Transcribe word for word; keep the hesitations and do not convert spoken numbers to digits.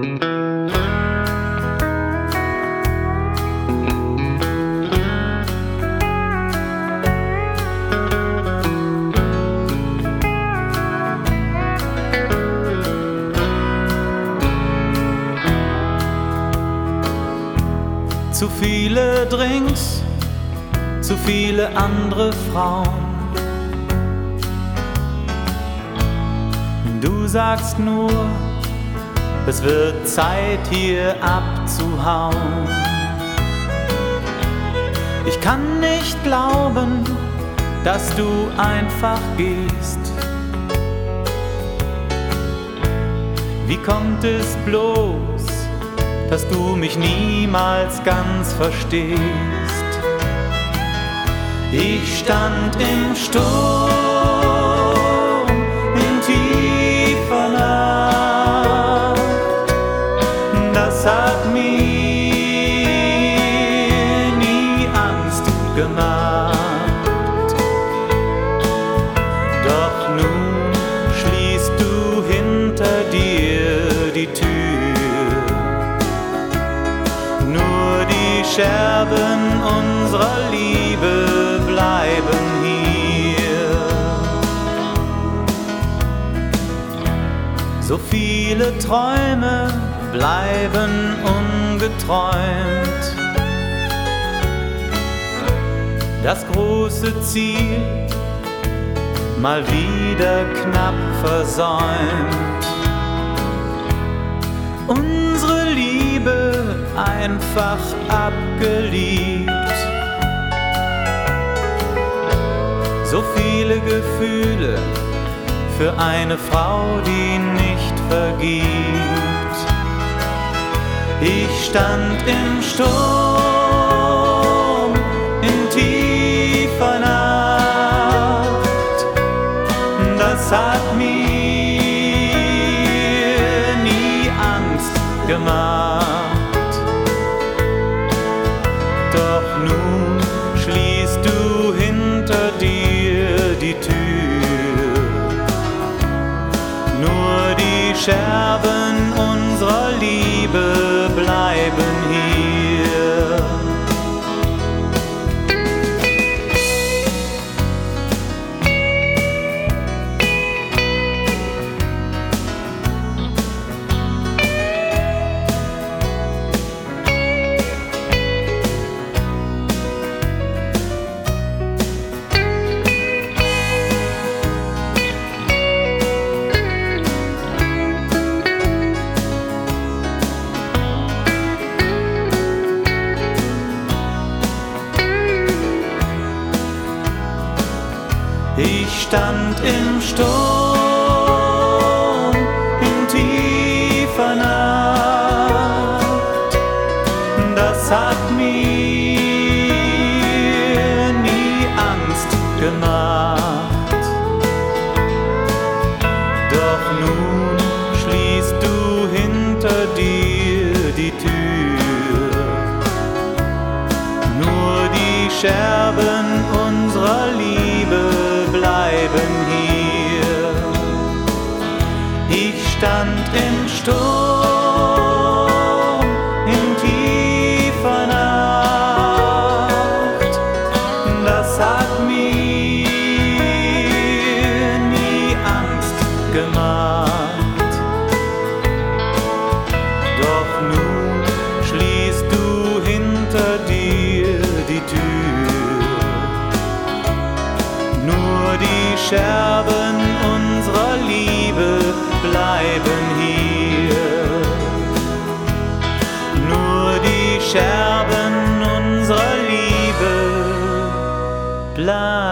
Zu viele Drinks, zu viele andere Frauen. Du sagst nur, es wird Zeit hier abzuhauen. Ich kann nicht glauben, dass du einfach gehst. Wie kommt es bloß, dass du mich niemals ganz verstehst? Ich stand im Sturm, in tiefer Nacht, das hat mir nie Angst gemacht. Doch nun schließt du hinter dir die Tür. Nur die Scherben unserer Liebe bleiben hier. So viele Träume bleiben ungeträumt. Das große Ziel mal wieder knapp versäumt. Unsere Liebe einfach abgeliebt. So viele Gefühle für eine Frau, die nicht vergibt. Ich stand im Sturm, in tiefer Nacht, das hat mir nie Angst gemacht. Doch nun schließt du hinter dir die Tür. Nur die Scherben unserer Liebe bleiben hier. Ich stand im Sturm, in tiefer Nacht, das hat mir nie Angst gemacht. Doch nun schließt du hinter dir die Tür. Nur die Scherben unserer Liebe bleiben hier. Ich stand im Sturm, in tiefer Nacht, das hat mir nie Angst gemacht. Doch nun schließt du hinter dir die Tür. Nur die Scherben unserer Liebe bleiben hier. Nur die Scherben unserer Liebe bleiben.